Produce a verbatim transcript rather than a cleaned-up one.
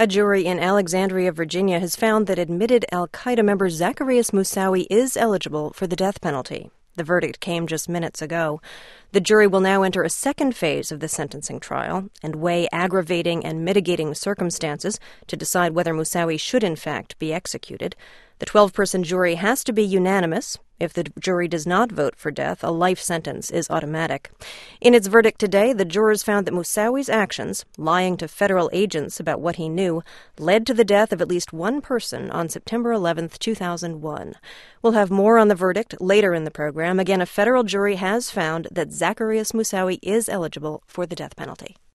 A jury in Alexandria, Virginia, has found that admitted al-Qaeda member Zacarias Moussaoui is eligible for the death penalty. The verdict came just minutes ago. The jury will now enter a second phase of the sentencing trial and weigh aggravating and mitigating circumstances to decide whether Moussaoui should in fact be executed. The twelve-person jury has to be unanimous. If the jury does not vote for death, a life sentence is automatic. In its verdict today, the jurors found that Moussaui's actions, lying to federal agents about what he knew, led to the death of at least one person on September eleventh, two thousand one. We'll have more on the verdict later in the program. Again, a federal jury has found that Zacarias Moussaoui is eligible for the death penalty.